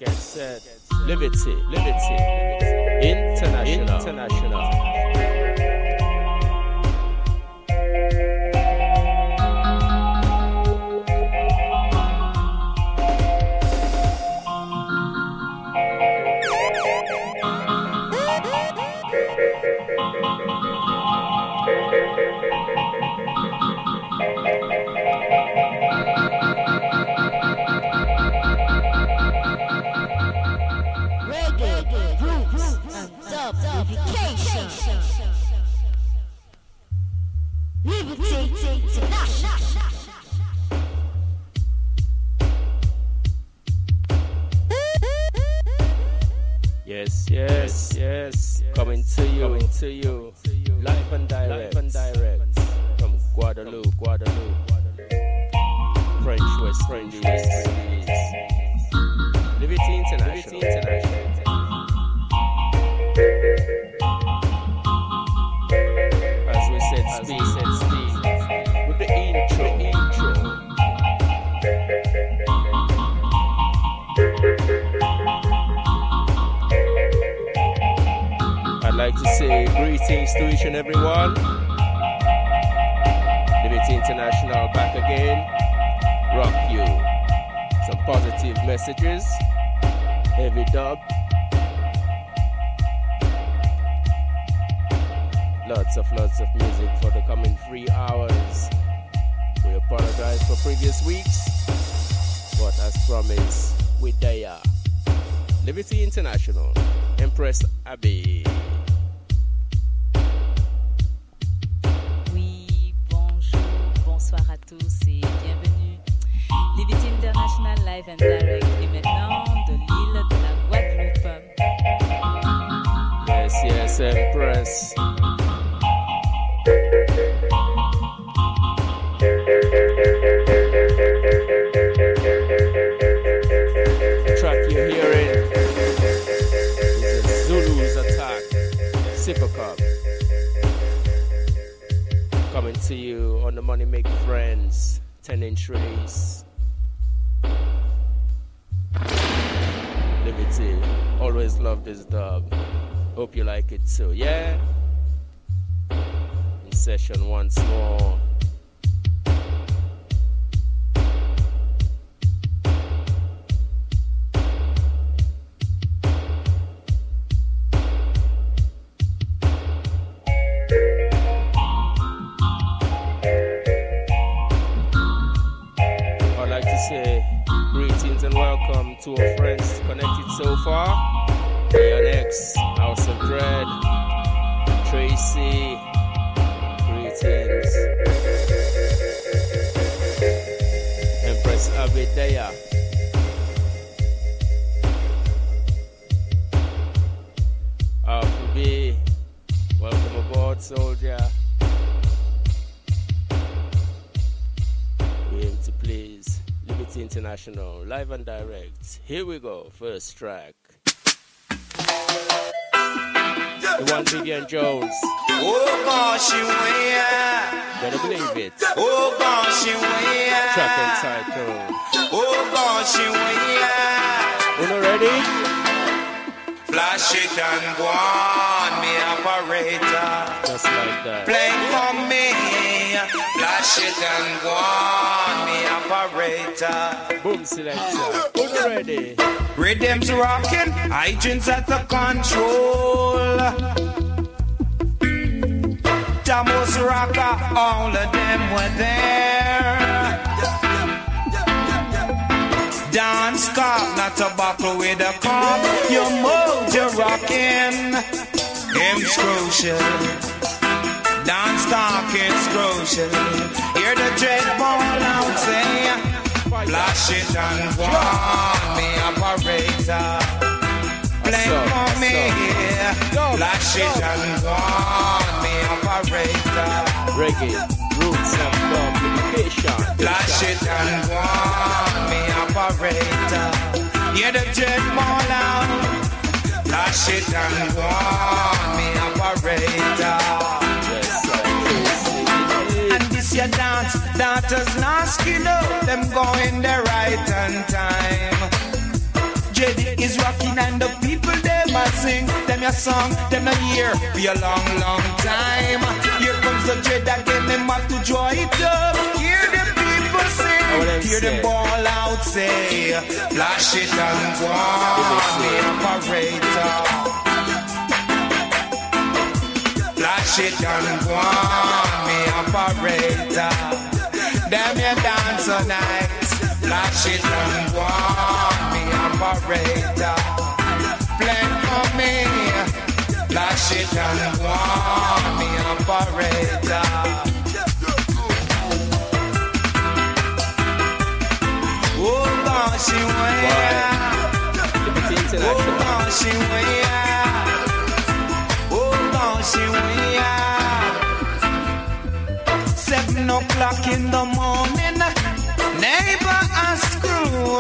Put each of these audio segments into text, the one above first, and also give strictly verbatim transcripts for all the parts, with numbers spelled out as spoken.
get set. Liberty, Liberty, International, International. Yes, yes, yes. Coming to you, coming to you, live and direct, live and direct from Guadeloupe, Guadeloupe, French West Indies, Liberty International, International. As we said, speed, said speed with the intro, intro. I'd like to say greetings to each and every one. Liberty International back again. Rock you. Some positive messages. Heavy dub. Lots of lots of music for the coming three hours. We apologize for previous weeks, but as promised, we're there. Liberty International. Empress Abbey. Bonsoir à tous et bienvenue. Liberty International Live and Direct et maintenant de l'île de la Guadeloupe. Yes, yes, Empress. The track you're hearing is Zulu's Attack, Sipper Cup. Coming to you on the Money Make Friends ten inch release. Liberty, always love this dub. Hope you like it too, yeah? In session once more. And welcome to our friends connected so far. Leon X, House of Dread, Tracy, greetings. Empress Abidaya. Alpha, welcome aboard, soldier. We aim to please. Liberty International, live and direct. Here we go, first track. The one Vivian Jones. Oh gosh, you yeah. Better believe it. Oh gosh, you yeah. Track entitled. Oh gosh, you yeah. You know ready? Flash it and go on, me operator. Just like that. Play for me. Flash it and go on, me operator. Boom selector. You know ready? Rhythms rocking, hygien's at the control. Thomas Rocker, all of them were there. Dance cop, not tobacco with a cup. You move, you're rocking. Him's crucial. Dance talk, it's crucial. Hear the dread ball out say, flash it and go on, me operator. Play for me, flash it and go on, me operator. Reggae, roots of communication. Flash it and go on, me operator. Hear the dread ball out. Flash it and go on, me operator. And this your dance, daughters not skin up, them going the right on time. J D is rocking and the people them a sing. Them a song, them a hear for a long, long time. Here comes the J D again, them have to joy it up. Hear the people sing, hear them ball out, say, flash it and go on, me operator. Flash it and go on, me operator. Them you dance all night. Flash it and go on, me operator. Play for me. Flash it and go on, me operator. Oh, gosh, she went. Oh, gosh, she went. Oh, gosh, she went. Seven o'clock in the morning. Neighbor and screw,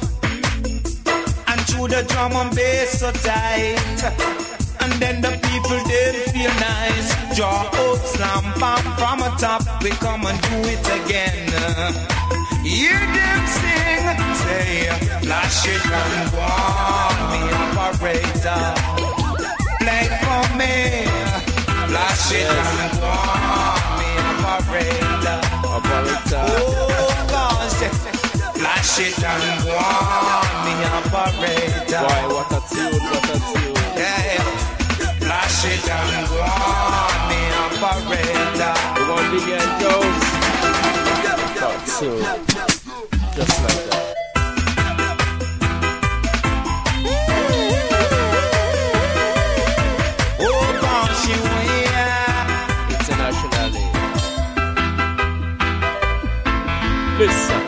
and through the drum and bass so tight, and then the people they feel nice. Draw up, slam bam from the top, we come and do it again. Hear them sing, say, flash it and go on, me operator. Play for me, flash it and go on, me operator. Operator. Oh, flash it and go on, me operator. Why, what a tune, what a tune. Yeah, flash it and go on, me operator. The one billion Jones. Got to, just like that. Oh, gosh, you internationally. Listen.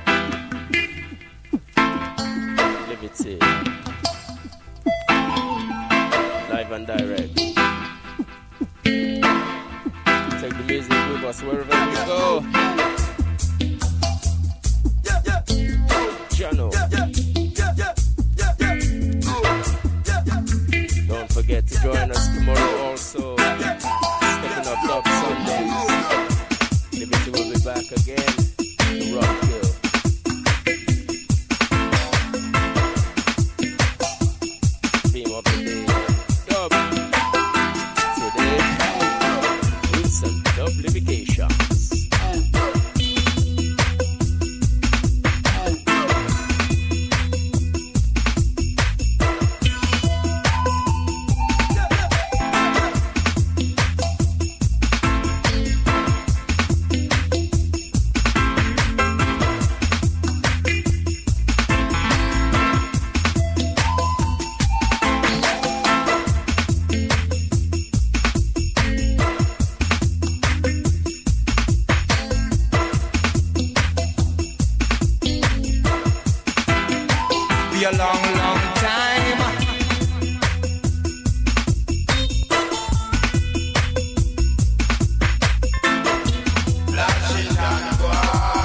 Liberty. Live and direct. Take the music with us wherever we go. Jano. Don't forget to join us tomorrow also. Stepping up Dub Sundays. Liberty will be back again. Rock you. Theme of the day. Dub. Today, Wilson Dublifications. a long, long time. Flash it and go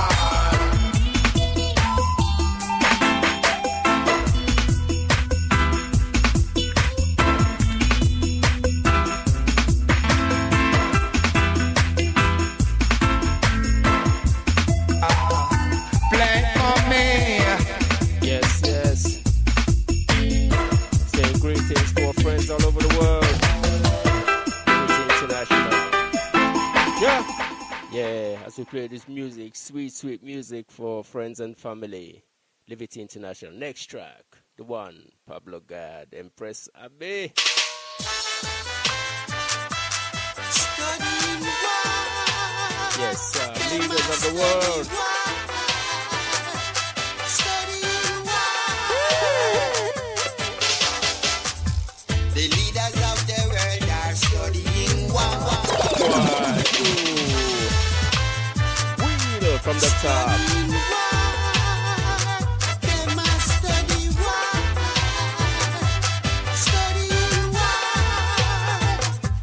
play for me. Yes, yes. Saying greetings to our friends all over the world. Greetings international. Yeah. Yeah, as we play this music, sweet, sweet music for friends and family. Liberty International. Next track, the one, Pablo Gad, Empress Abbey. Yes, uh, leaders of the world. The leaders of the world are studying war. Wheel from the top. They must study war. Studying war.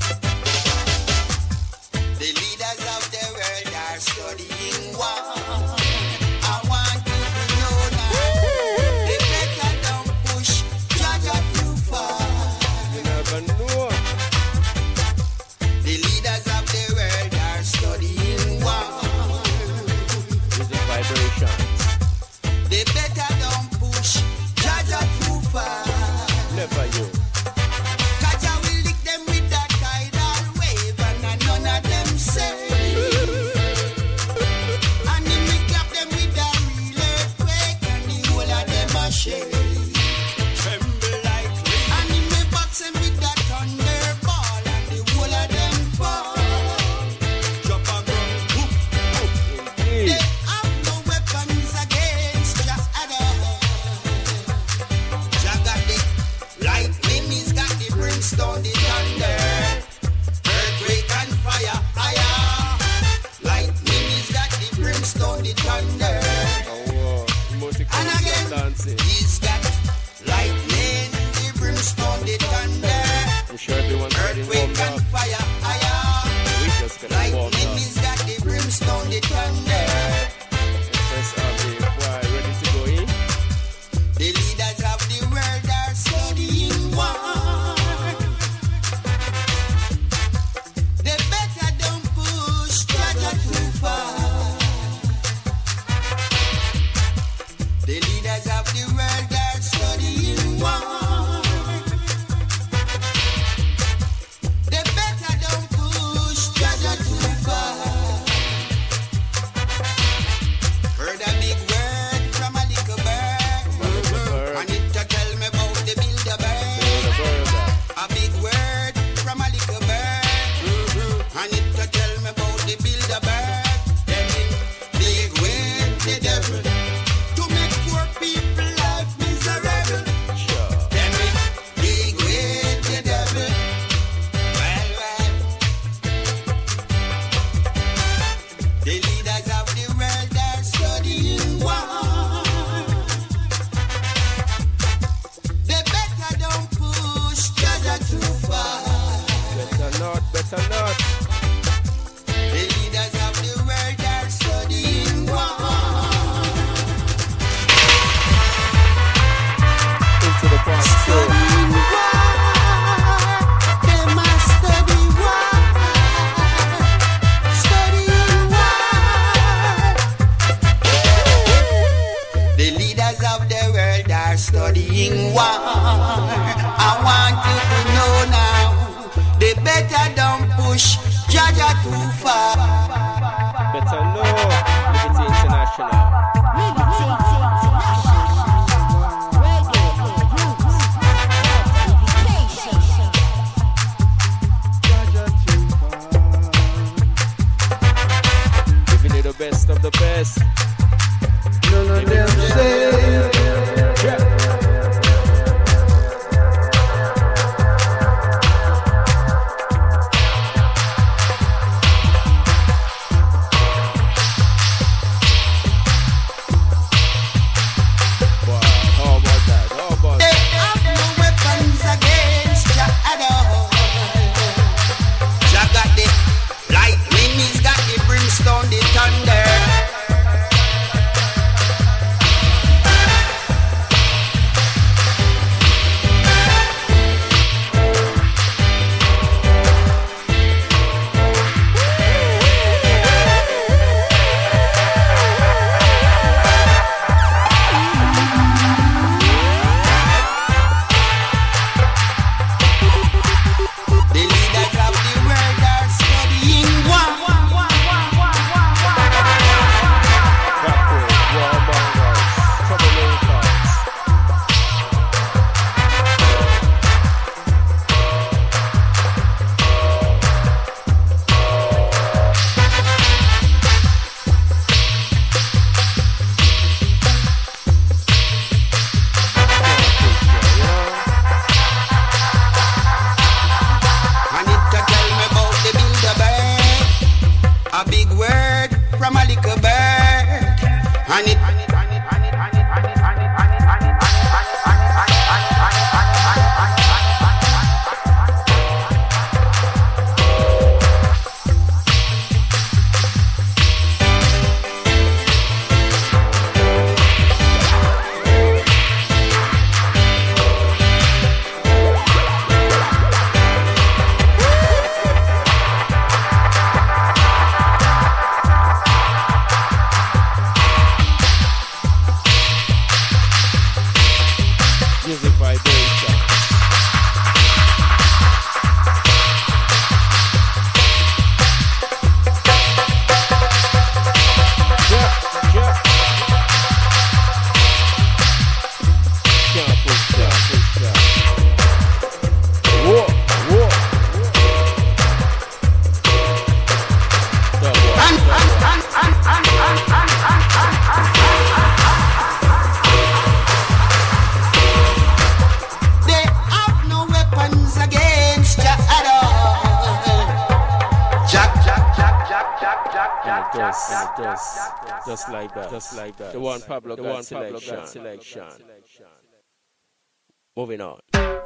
The leaders of the world are studying war. I want you to know that they better don't push Georgia too far. You never know. The leaders of the world are studying war. Music better not. The leaders of the world are studying war. Into the part two. Studying war. They must study war. Studying war. The leaders of the world are studying war. I want you to know now. They better don't push Jaja too far. Better know. Liberty International. Giving you the best of the best. None of them say. Yeah. Just like that, just like that. The one Pablo the one Pablo got selection. Moving on.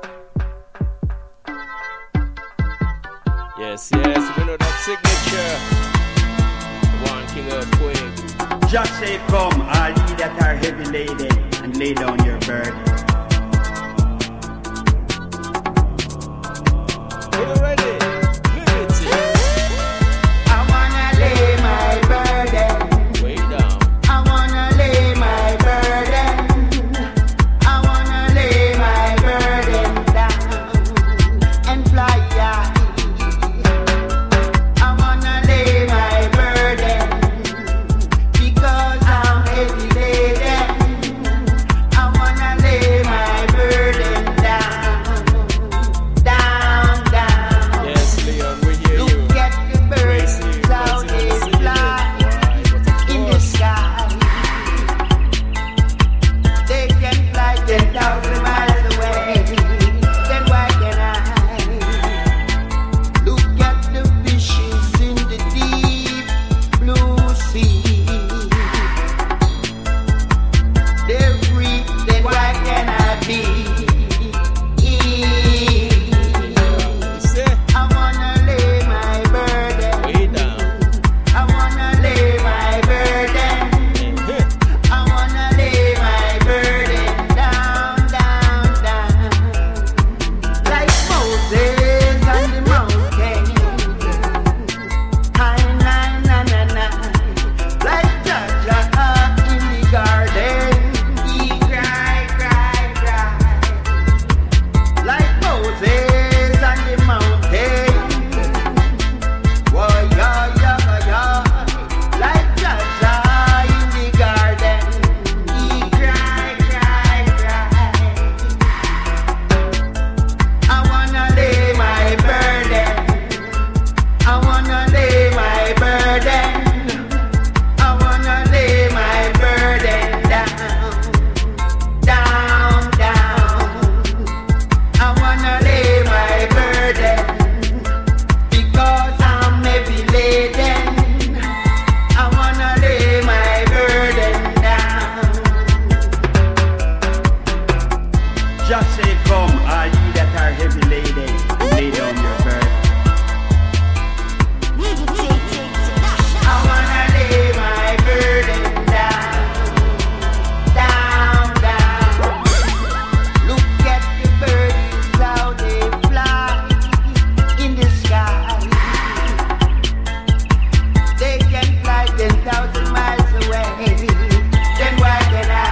Yes, yes, we know that signature. One King Earthquake. Just say, come, all ye that are heavy laden, and lay down your burden. Are you ready? Liberty. I wanna lay my burden. Way down. I wanna lay my burden. I wanna lay my burden down and fly high. I wanna lay my burden because I'm heavy laden. I wanna lay Just say come, all ye that are heavy laden, and lay down your burden. I wanna lay my burden down, down, down. Look at the birds, how they fly in the sky. They can fly ten thousand miles away. Then why can I?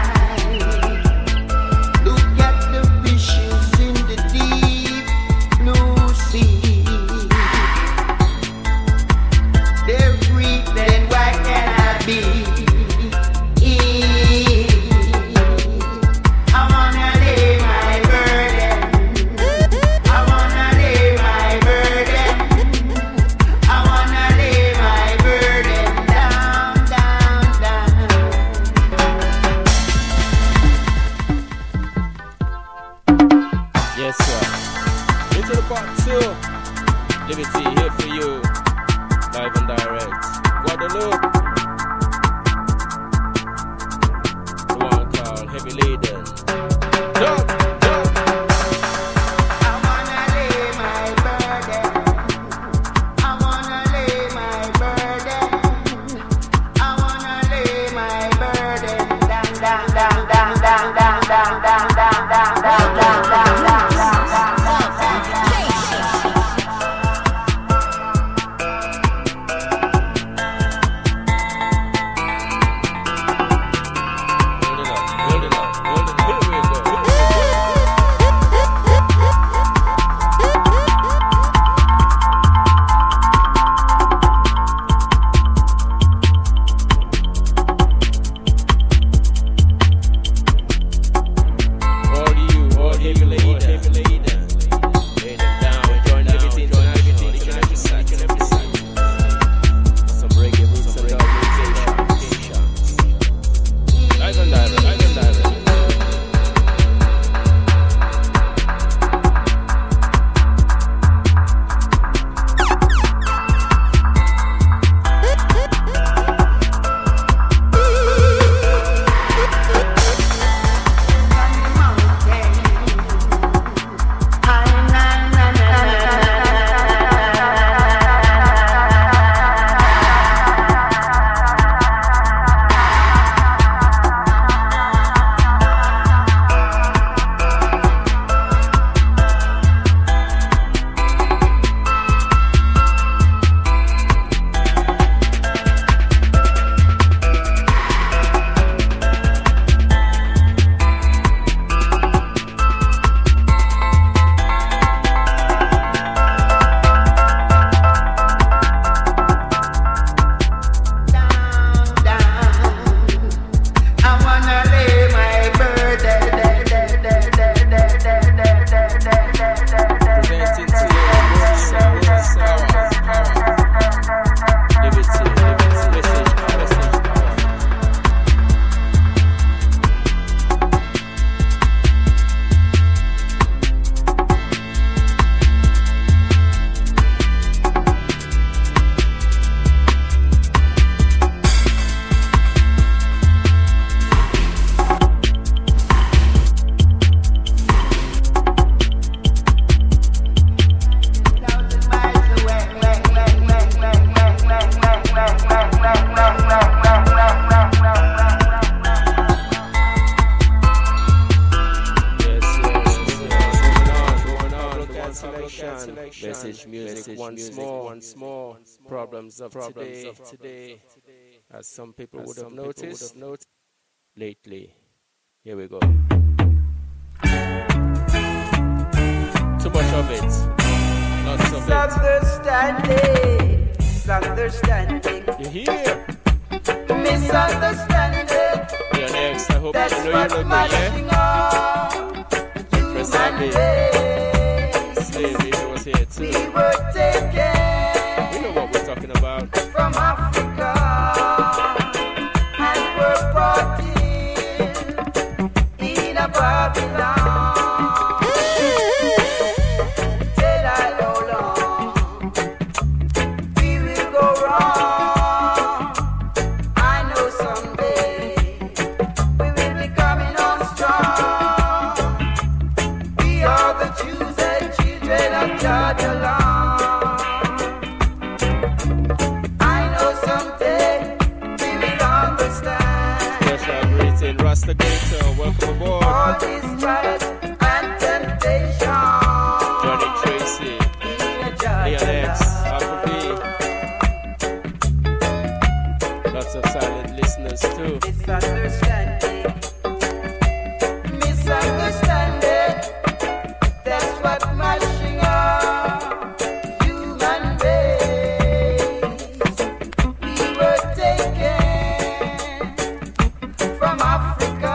Look at the fishes in the deep blue sea. They're free, then why can I be? I wanna lay my burden. I wanna lay my burden. I wanna lay my burden down, down, down. Yes, sir. Into the part two. Liberty here for you. Live and direct. Guadeloupe. The one called Heavy Laden. Jump, jump. I wanna lay my burden. I wanna lay my burden. I wanna lay my burden down, down, down, down, down, down, down, down, down, down, down, down, down, down, down. Hold it up, hold it up, hold it up. Here we go. All you, all heavy laden, heavy laden. Lay them down, join everything, join everything, each and every side, each and every side. Some reggae roots, some dub roots, live and direct, live and direct. Presenting to you sour, sour, power. Liberty, liberty, message, message, power. Thousand miles away. Yes, yes, yes. Going on, going on. Look at selection. Message music once more, once more. Problems of today, today. As some people would have noticed lately. Here we go. Too much of it. Lots of it. Misunderstanding, misunderstanding, You hear? misunderstanding. You're next. I hope That's you know you what's look good, yeah? mashing up Press that human bit. race. Slavery was here too. We were taken We know what we're talking about. from Africa and were brought in in a Babylon. Tell I how long we will go wrong. I know someday we will be coming on strong. Mister Gator, welcome aboard. All these trials and temptations. Johnny Tracy, Leon X, Apple B. Lots of silent listeners too. Misunderstanding. Misunderstanding. That's what mashing up human race. We were taken from Africa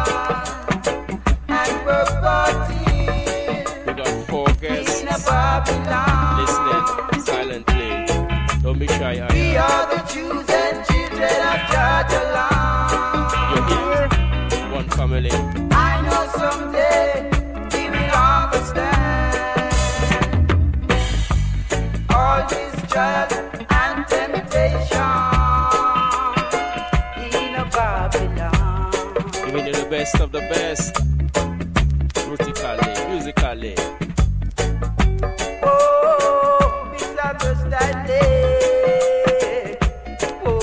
and were brought here We got four guests in a Babylon. listening silently. Don't be shy, We Aya. are the Jews and children of Georgia land. You're here? One family. I know someday we will understand all these trials and temptations in a Babylon. Giving you the best of the best. Rutically, musically. Oh, misunderstanding. Oh,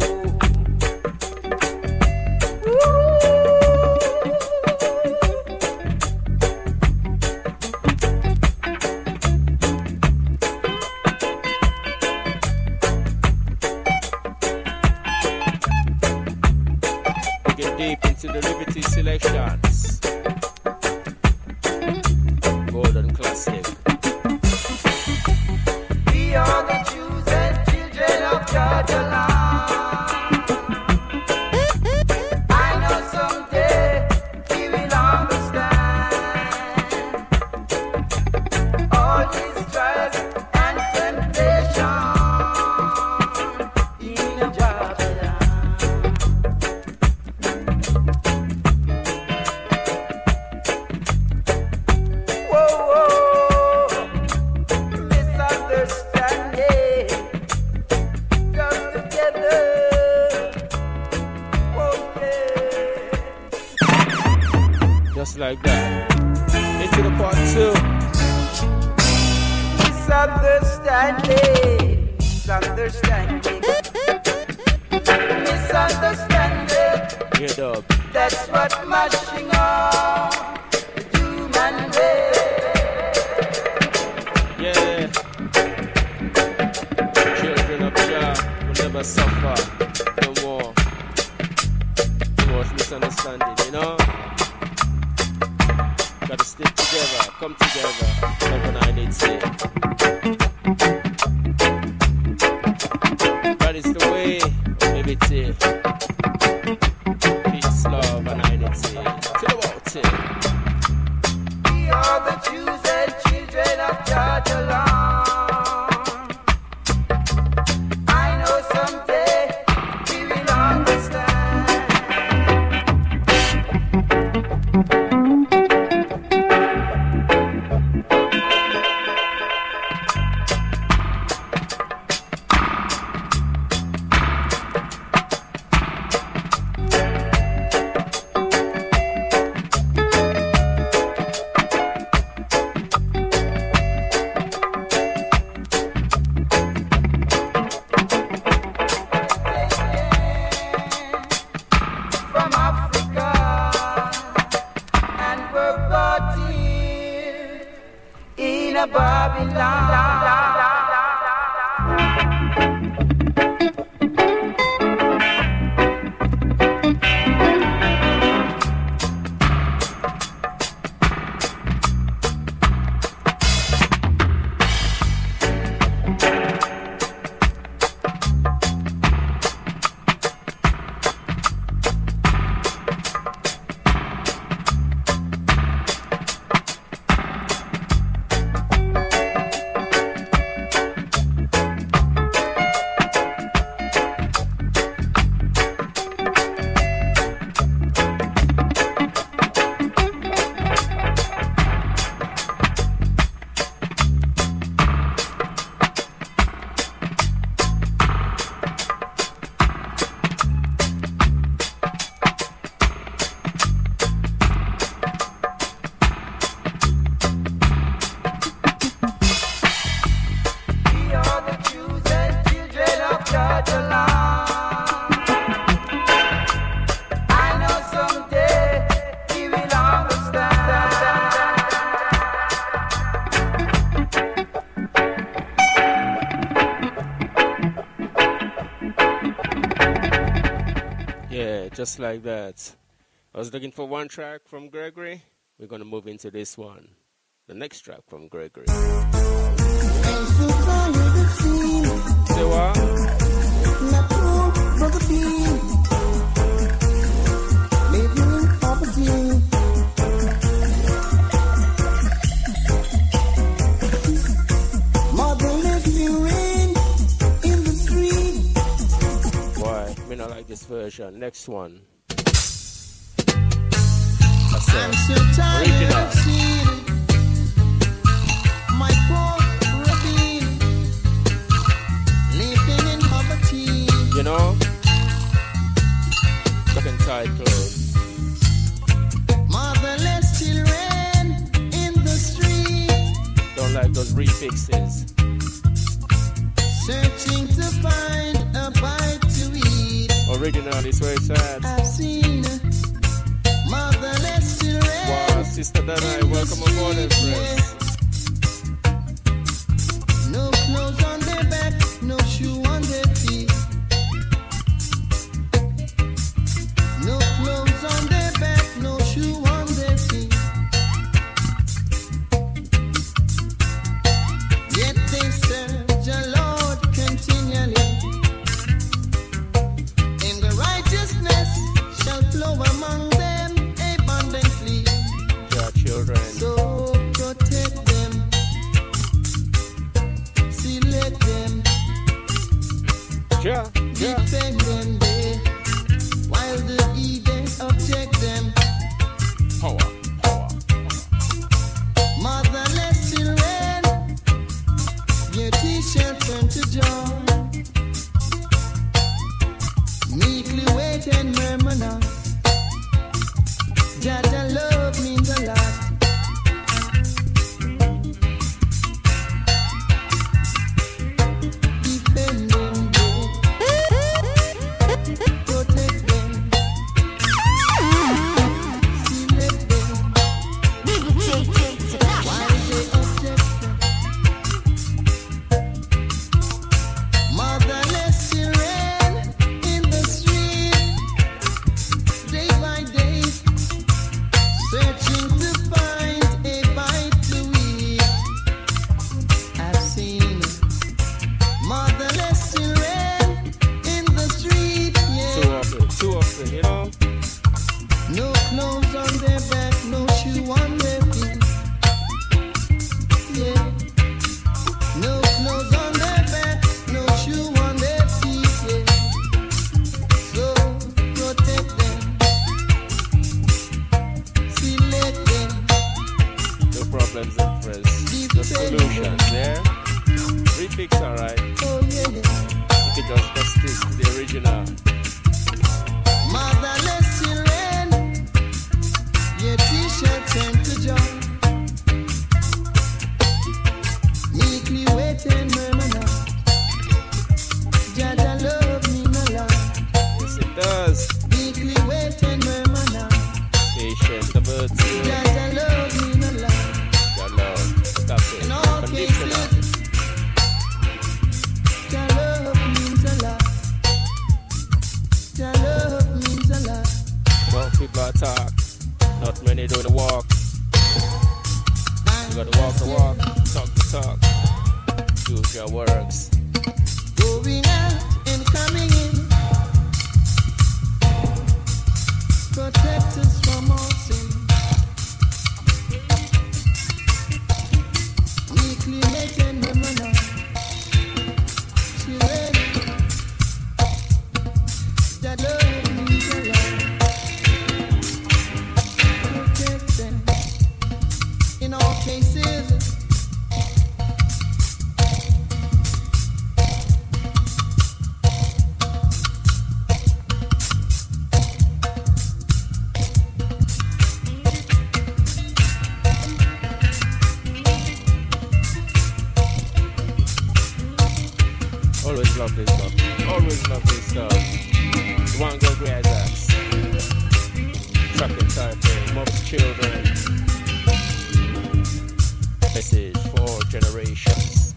We get deep into the Liberty selections. Golden classic. we are the Jews and children of Georgia land. I know someday we will understand all these trials and temptations in a Babylon. Whoa, whoa, misunderstanding. Come together. Oh, yeah. Just like that. Into the part two. Misunderstanding. Misunderstanding. Misunderstanding. Hear dub. That's what mashing up the human race. Yeah. Children of Jah will never suffer no more. Too much misunderstanding, you know? Gotta stick together, come together. Seven I need to. That is the way of liberty. Peace, love, and unity. To the water. We are the Jews and children of Georgia land. I know someday we will understand. From Africa and were brought here in a Babylon. just like that. I was looking for one track from Gregory. We're going to move into this one. The next track from Gregory. Say what? Why? Me not like this version. Next one. I'm so tired original. of seeing my poor Robin living in poverty. You know? Stuck in tight clothes. Motherless children in the street, Don't like those refixes. searching to find a bite to eat. Original is where it's at. I've seen motherless children. Wow, Sister Danai, welcome aboard, Empress. No clothes on their back, no shoe on their feet. No clothes on their back, no shoe on their feet. Yet they serve the Lord continually. And the righteousness shall flow among them abundantly. Yeah, children. So protect them, select them, Yeah, yeah. defend them there, while the heathen object them. Power, power. Motherless children, beauty shall turn to joy. Meekly wait and murmur not. Jaja love means a lot. Defend them, yeah. Protect them. Select them. While they object them. Motherless children in the street, day by day, searching to find a bite to eat. I've seen motherless children in the street, Too yeah. often, too often, you know? No clothes on their back, no shoe on their feet. Yeah. No clothes on their back, no shoe on their feet. Yeah. So protect them, select them, No problems, Empress. The solutions there. Refix, alright. oh yeah. You can just bust this to the original. Motherless children, your t-shirt turn to joy. Meekly wait and murmur not. Jaja love me no lot. Yes, it does. Meekly wait and murmur not. Patient, the birds. Jaja love me no lot. Your love. Stop it. In all Conditional. cases, Jah love means a lot. Jah love means a lot. Well, people are talk. Not many do the walk. You gotta walk the walk. Talk the talk. Do your works. Going out and coming in. Protect us from all sin. Meekly make and murmur not. Children, that love means a lot. Protect them in all cases. Always love this stuff. Always love this stuff. The one girl grades ass. Tracking time for most children. Message for all generations.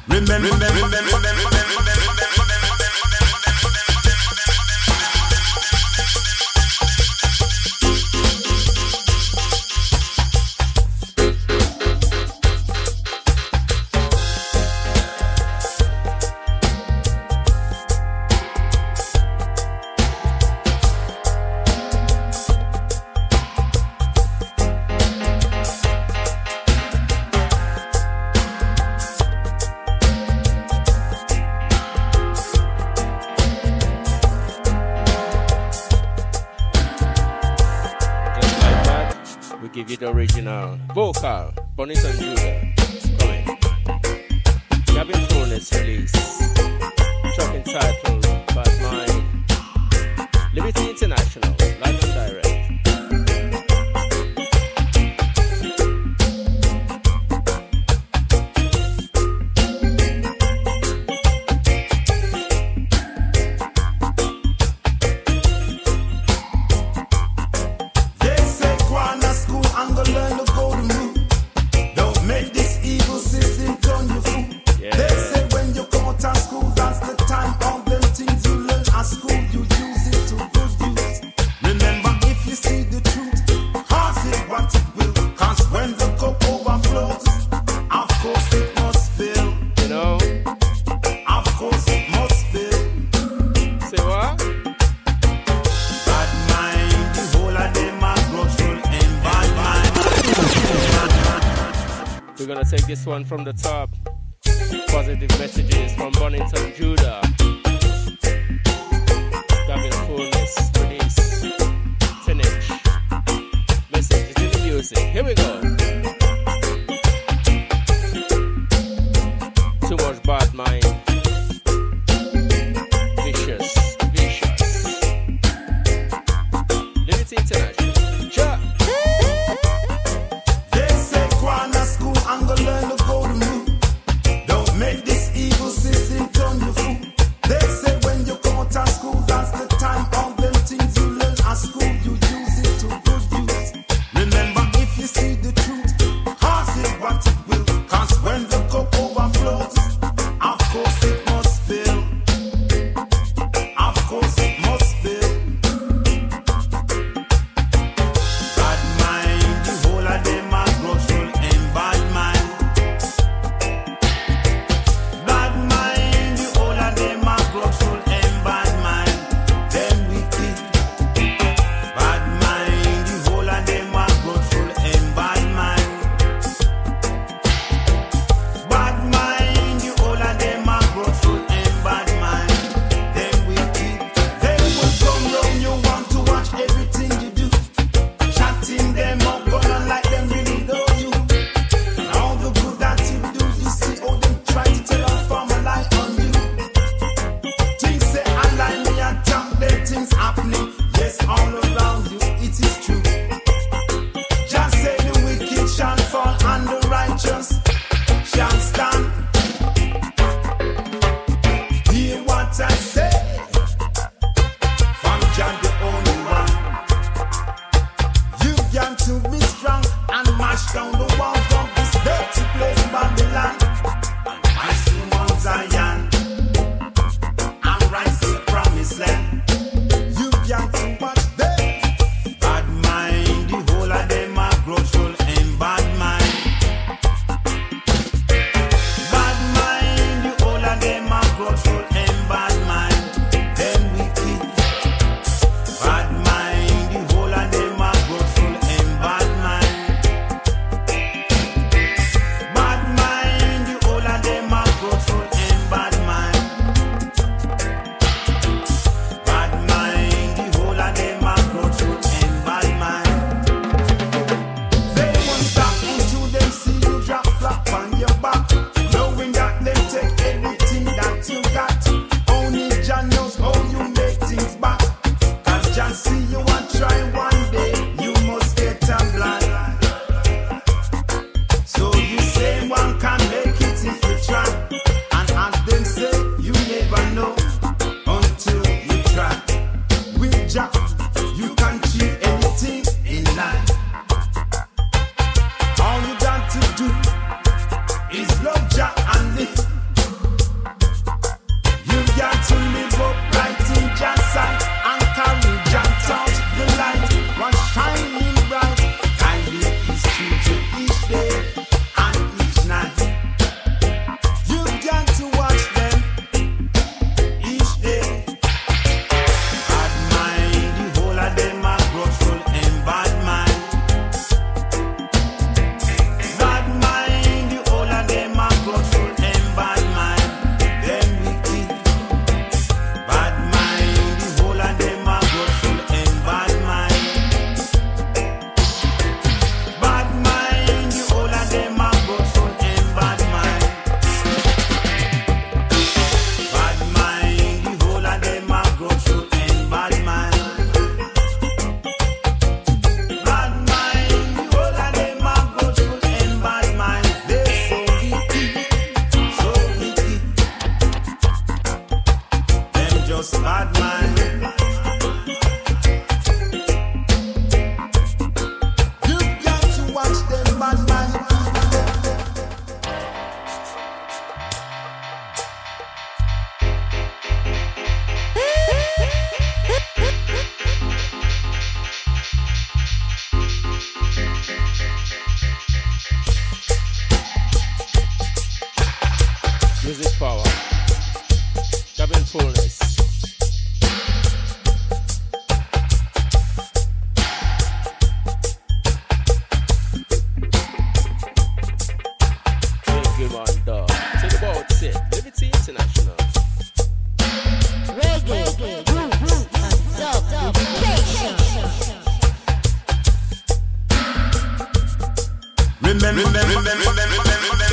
Remember, remember, remember, remember, remember. Give you the original vocal, Bonington Judah, coming. Gavin Fullness release, track entitled Bad Mind, Liberty International, live and direct. Take this one from the top. Positive messages from Bonington Judah. Gavin Fullness release. ten inch. Messages in the music. Here we go. Too much bad mind. Vicious. Vicious. Liberty International. Sure. I'm gonna learn the golden rule. Don't make this evil system turn you fool. They say when you come out of school, that's the time. All them things you learn at school, you use it to good use. Remember, if you see the truth, Visit power. Gavin fullness. Man, dog. To the boat set. Liberty International. Reggae, roots, and dub-ification. Remember, remember, remember, remember.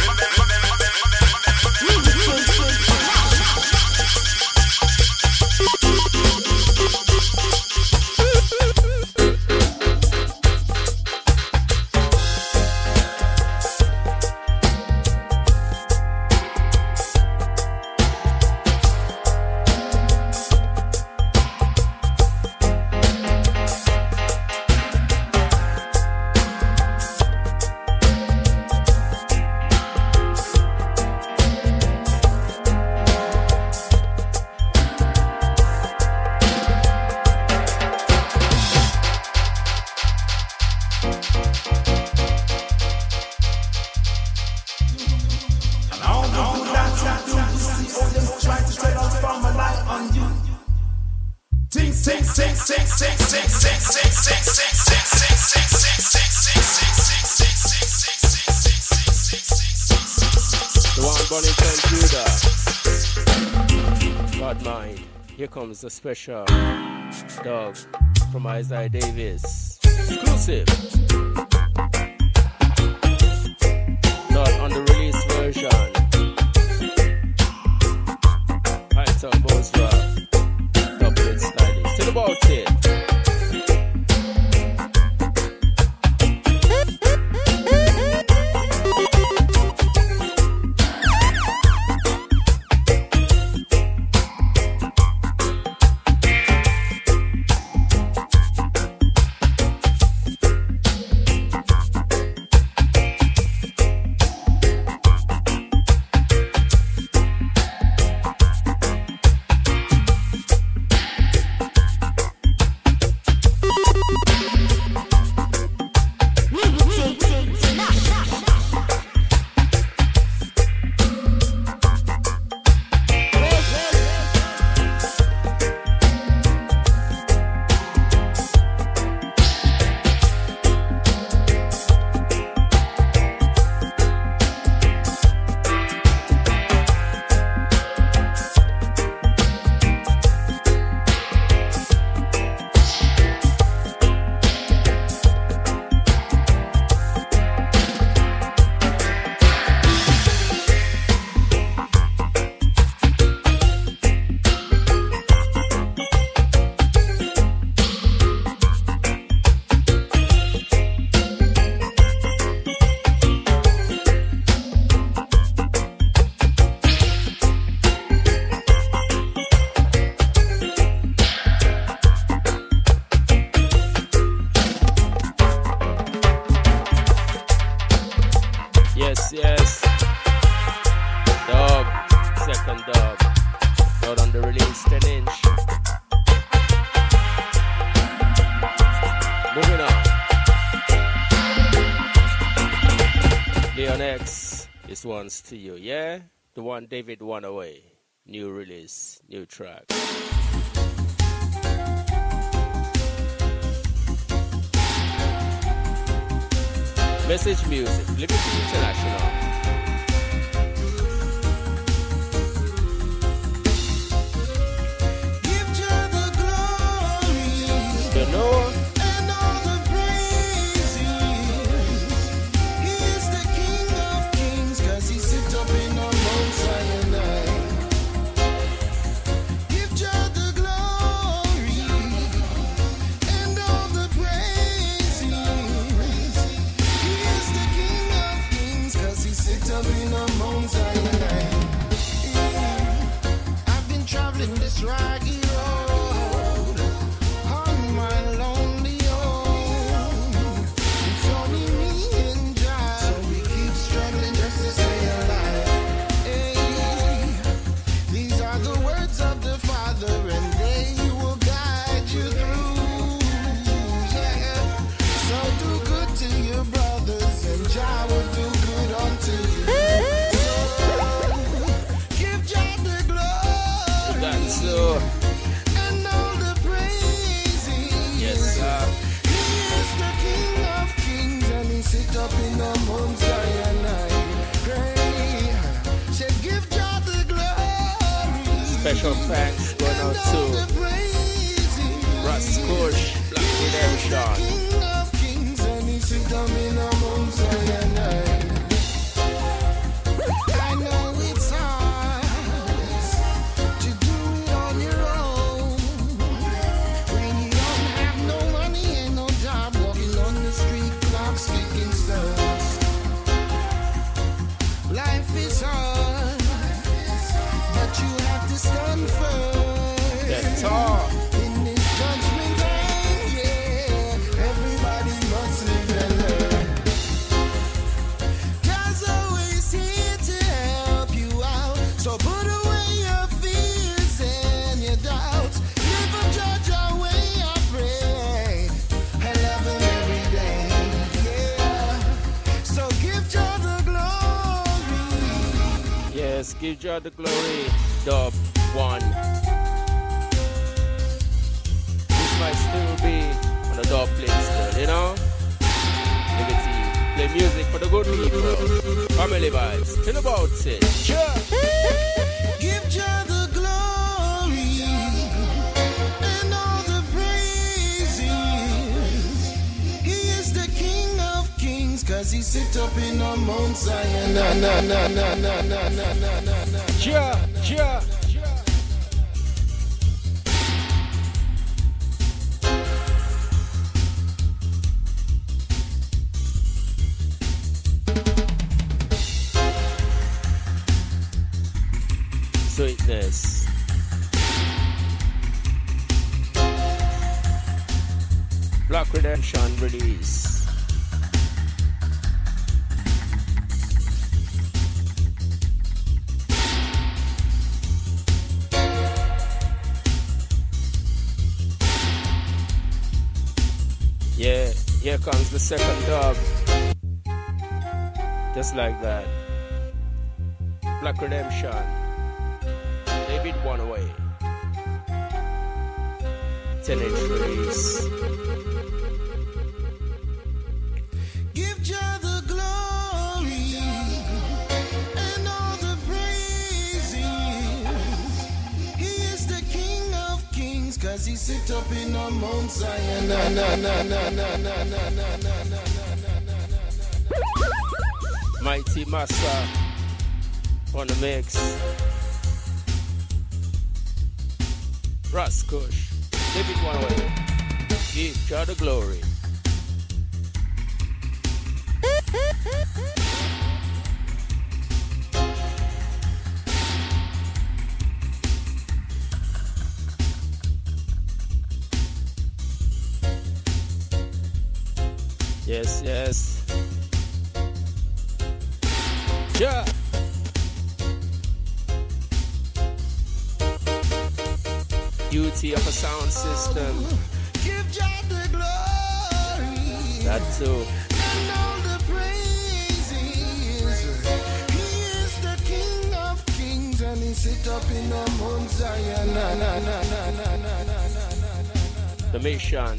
A special dog from Isaiah Davis. Exclusive. Not on the release version. High-top bones rock. Double styling. Tell about it. To you, yeah? The one David One Away. New release, new track. Message music, Liberty International. Give Jah the glory. You know? Raggy road on my lonely own. It's only me and Jah, so we keep struggling just to stay alive. Hey, these are the words of the Father, and they will guide you through. Yeah, so do good to your brothers, and Jah will do good unto you. So Special thanks going out to Russ Kush, Black Redemption. King of kings and he sit down in a Mount Zion. I know it's hard to do it on your own when you don't have no money and no job, walking on the street, clocks kicking stones. Life is hard, but you have to stand firm. That's all. In this judgment day, yeah, everybody must live and learn. God's always here to help you out, so put away your fears and your doubts. Never judge our way, I pray. I love him every day, yeah. So give Jah the glory. Yes, give Jah the glory. Dub one. This might still be on the dub plate still, you know? Liberty. Play music for the good people. Family vibes. Tell about it. Sure. Give Jah the glory and all the praises. He is the King of kings, cause he sit up in a Mount Zion. Na, na, na, na, na, na, na, na, na, na. Sure, sure. Sweetness. Black Redemption release. Yeah, here comes the second dub. Just like that. Black Redemption. David One Away. ten inch release. Give Jah the glory and all the praises. He is the King of kings, cause he sit up in a Mount Zion. Na, na, na, na, na, na, na, na, na, na, Mighty Massa on the mix. Russ Kush, David One Away. Give Jah the glory. Yes, yes. Yeah. Beauty of a sound system. give Jah the glory. That too. And all the praises. He is the King of kings and he sit up in a Mount Zion. Na, na, na, na, na, na, na, na, na. The mission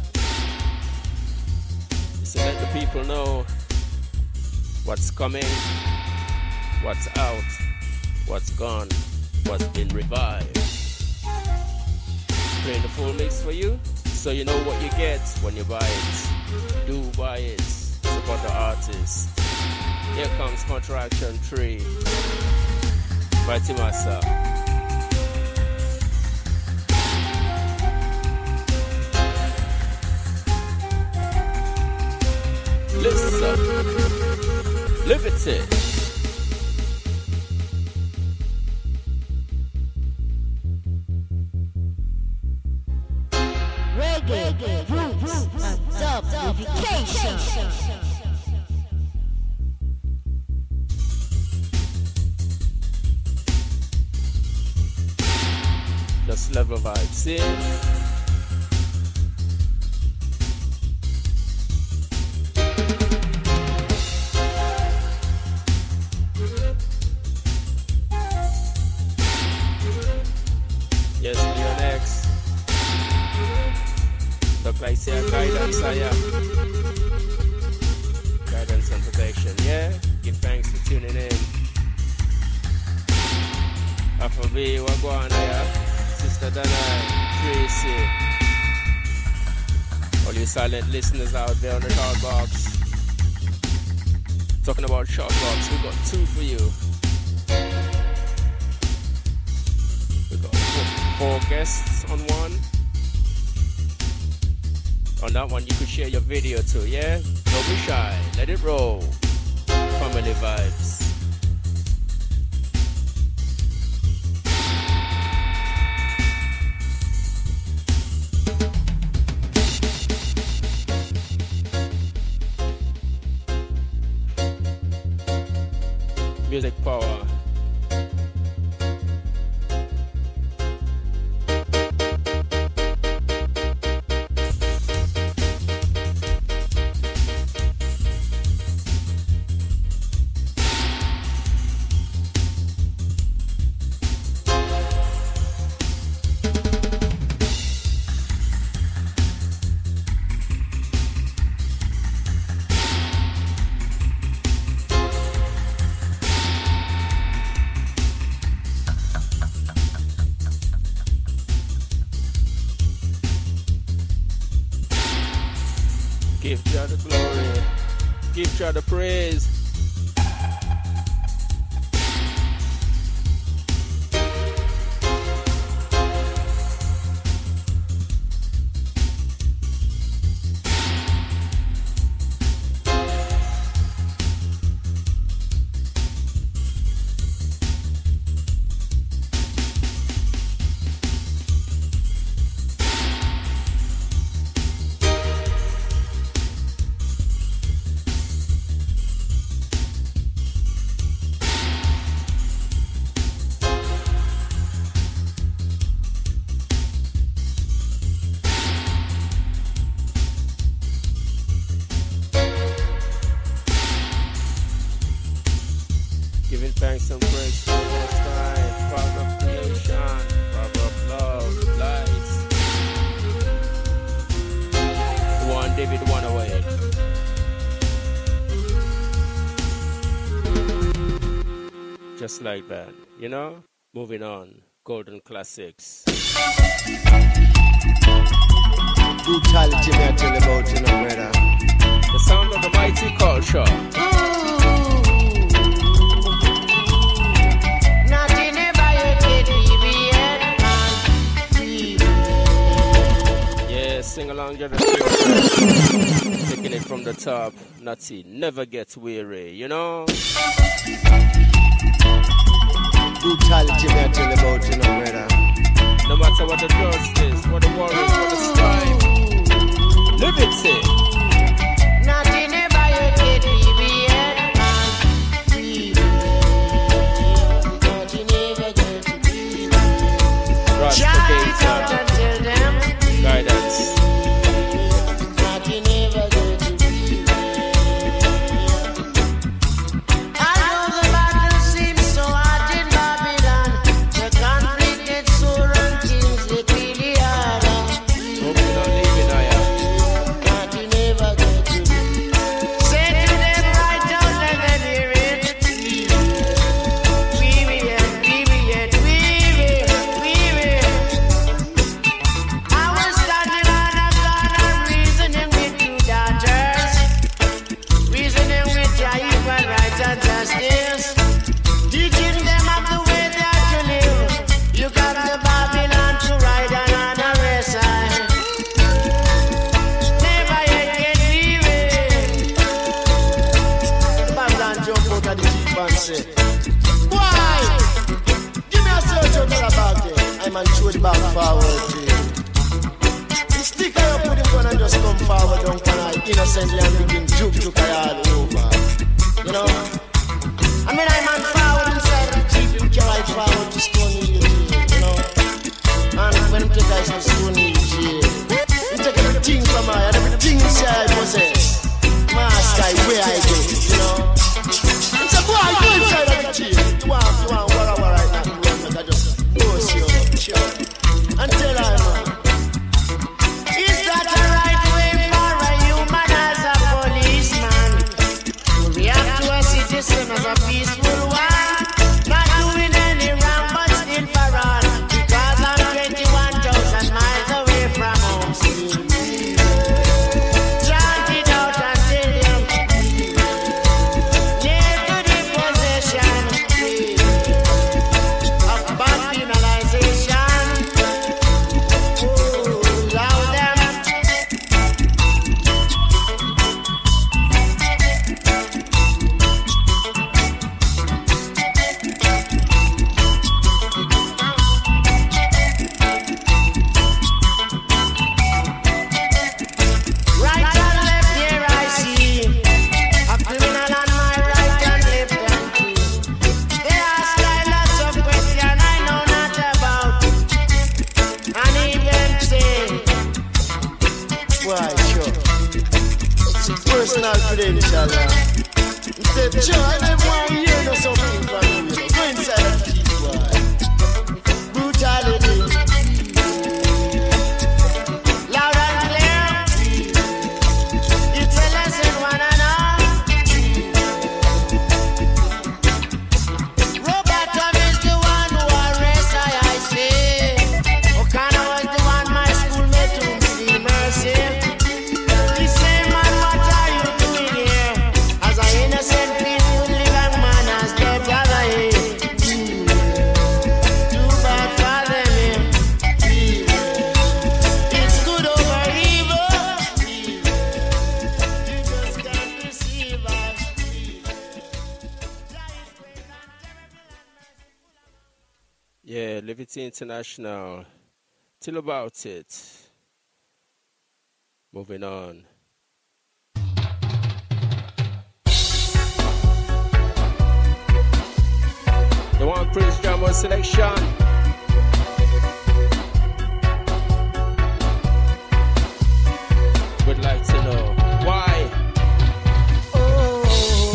is to let the people know what's coming, what's out, what's gone, what's been revived. Playing the full mix for you, so you know what you get when you buy it. Do buy it, support the artist. Here comes Contraction three by Timasa. Listen, Liberty. Reggae, roots, and dubbification. Just level vibes in. Yes, Leon X. Look like say guidance, I am. Guidance and protection, yeah? Give thanks for tuning in. Alpha B, what go on here? Sister Dana, Tracy. All you silent listeners out there on the short box. Talking about short box, we got two for you. We got four, four guests on one. On that one, you could share your video too, yeah? Don't be shy, let it roll. Family vibes. Music power. Give Jah the glory. Give Jah the praise. Giving thanks and praise to the Most High, Father of creation, Father of love, light. One David, one away. Just like that, you know? Moving on, Golden Classics. Brutality, me I tell you about, you know, brother. The sound of the mighty culture. Sing along, Jonathan. Taking it from the top. Natty never gets weary, you know? Brutality, me I tell you about, you know, brother. No matter what the thirst is, what the war is, what the strife. Liberty. Natty never get weary yet, man. Natty never get weary. Rastigator. Guidance. Man, throw the back forward to you. You stick her up with him gun and just come forward, don't come out innocently and begin juke juke all over. You know? I mean, I'm on forward inside the jeep, you can ride forward to Stony Hill, you know? And when you take us to Stony Hill, you take everything from her and everything you say I possess. Master, where I go, you know? It's a boy, go inside of the jeep. You want, you want, wara wara right now, I just knows you. And tell her, is that the right way for a human as a policeman to react to a citizen as a peaceful one? Sure, them want to hear no something from you, you know. Go inside and keep quiet. Brutality. Loud and clear. It's a lesson, one and all. Robotom is the one who arrests I, I say. O'Connor was the one my schoolmate who me the mercy. He say, man, what are you doing here? As an innocent people living man as their brother here. Too bad for them here. It's good over evil. You just can't deceive us. Yeah, Liberty International. Till about it. Moving on. The one Prince Jamo selection. Would like to know why. Oh,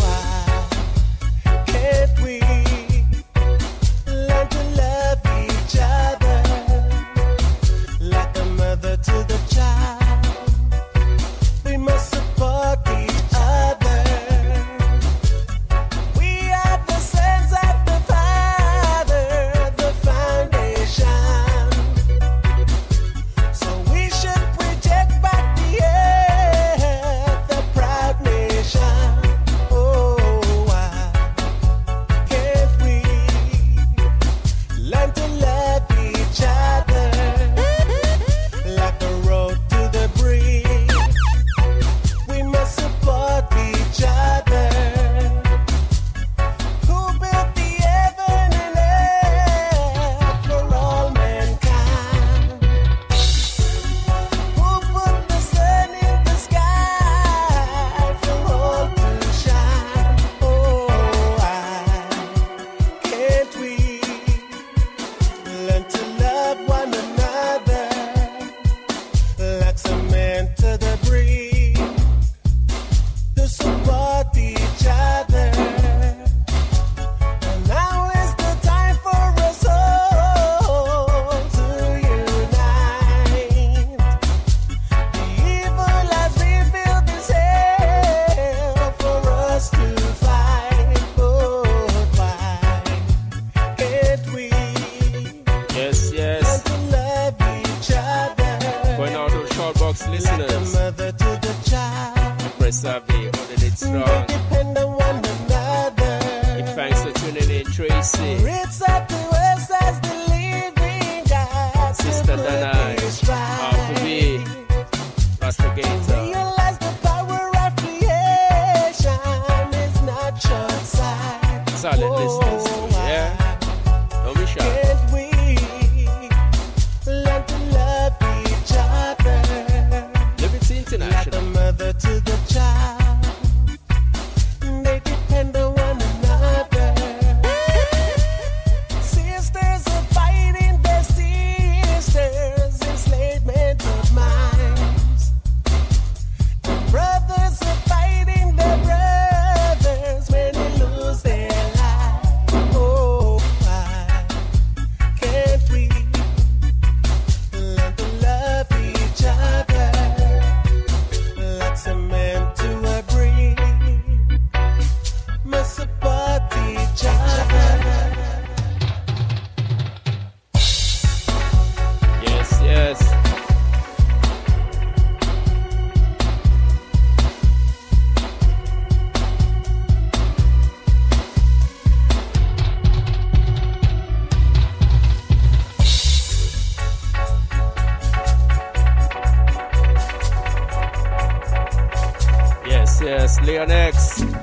why can't we learn to love each other like a mother to the child? We must support each other. We are the sons of the Father, the foundation. So we should project back the earth, the proud nation. Oh, why can't we learn to love each other like a road to the breeze? We must support each other. Who built the heaven and earth for all mankind? Who put the sun in the sky for all to shine? Oh, why can't we learn to love one another like cement to the breeze, to support each other? And now is the time for us all to unite. The evil has revealed itself for us to fight. Oh, why can't we Yes, learn yes. to love each other Going out to Shortbox like a listeners. mother to the child? Press Savvy, holding it They strong. depend on one another. Big thanks for tuning in, Tracy. It's up to us as the living God to Sister put Danai, this Alpha B, right. Rasta Gator. Realize the power of creation is not short sight. Solid listeners too, yeah? Don't be shy. Can't we learn to love each other Liberty like a International. mother to the child? They depend on one another. Sisters are fighting their sisters, enslavement of minds. And brothers are fighting their brothers when they lose their lives. Oh, why can't we learn to love each other like cement to a breeze? Must support each other. Yes, yes. Yes, yes. Leon X.